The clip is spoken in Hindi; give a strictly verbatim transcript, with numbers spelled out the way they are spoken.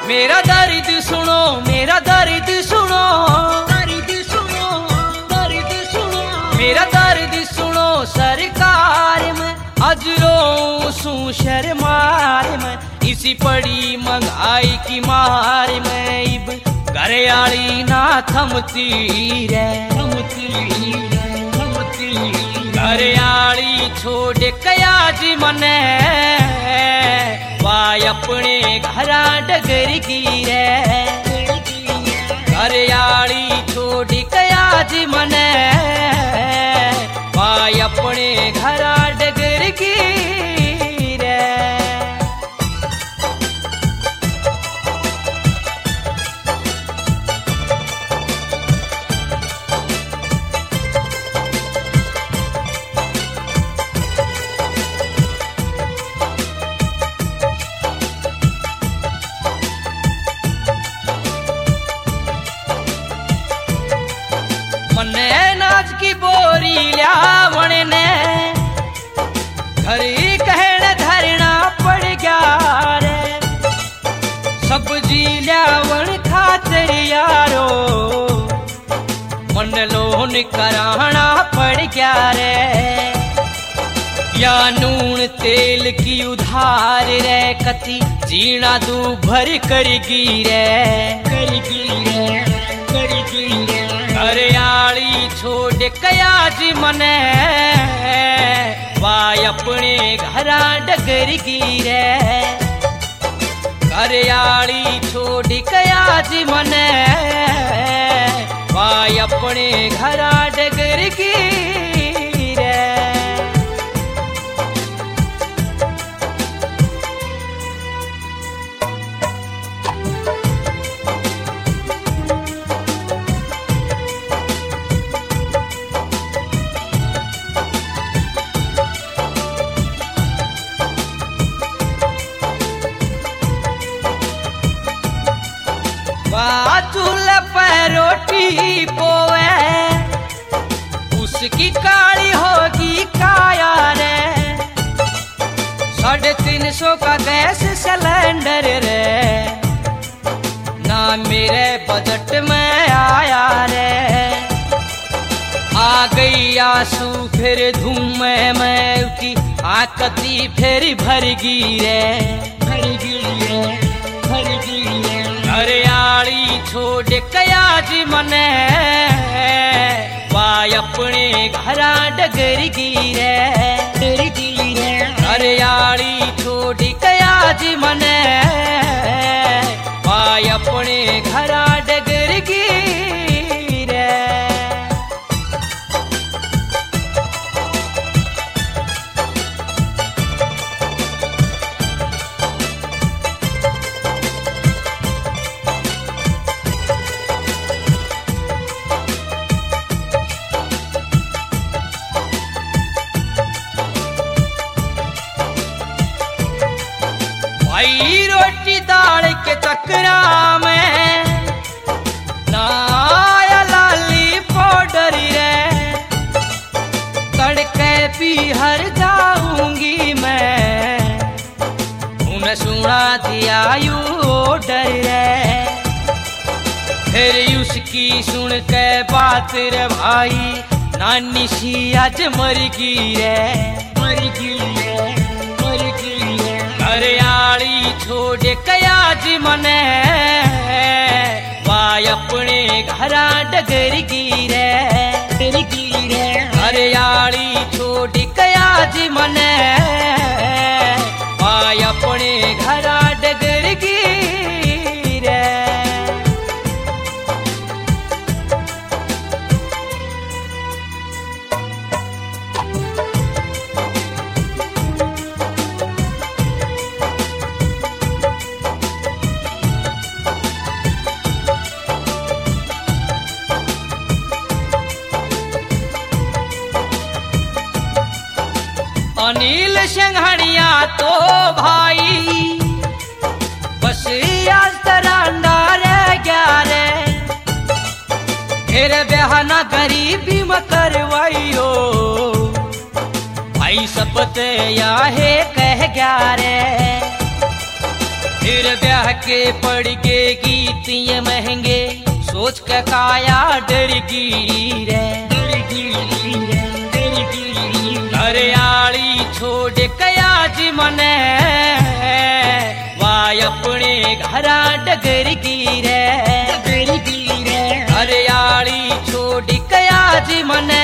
मेरा दर्द सुनो मेरा दर्द सुनो दर्द सुनो दर्द सुनो मेरा दर्द सुनो सरकार में आज रो सू शर्मार में इसी पड़ी मंगाई की मार में इब घरे आली ना थमती रे थमती रे थमती घरे आली छोड़ कया जी मने वाय अपने घरा डगर की रे घरियाली छोड़ी कया जी मने वाय अपने घरा डगर की रे मने नाच की बोरी ल्यावण ने घरी कहण धरना पड़ गया रे सब्जी ल्यावण खातिर यारो मन लोन कराना पड़ गया रे या नून तेल की उधार रे कति जीना दू भर करगी रे करगी रे करगी रे घरियाली छोड़ कया जी मने वाय अपने घरा डगर की रे घरियाली छोड़ कया जी मने वाय अपने घरा डगर की रे चूल्हे पर रोटी पोवे उसकी काली होगी काया रे साढ़े तीन सौ का गैस सिलेंडर रे ना मेरे बजट में आया रे आ गई आंसू फिर धूम में की आकती फिर भरगी रे भरगी रे भरगी रे घरियाली छोड़ कया जी मने वाय अपने घरा डगर की रे घरियाली छोड़ कया जी मने वाय अपने घरा डगर की रे भाई रोटी दाल के चक्रा में नाया लाली पाउडर रे तड़के पी हर जाऊंगी मैं उन्हें सुना दिया यू ऑर्डर रे फिर उसकी सुन के बात रे भाई नानी सी आज मर गई रे मर गई रे मर गई रे घरियाली छोड़ कया जी मने वाय अपने घरा डगर की रे घरियाली छोड़ कया जी मने वाय अपने घरा डगर की रे अनिल सिंघानिया तो भाई बस आज तरांडा रह गया रे फिर बहाना गरीबी में करवाइयो भाई सब ते या है कह गया रे फिर ब्याह के पड़ के गीतिये महंगे, सोच के काया डर गी रे। हरियाली छोड़ कया जी मने, वाय अपने घरा डगर गी रे। हरियाली छोड़ कया जी मने,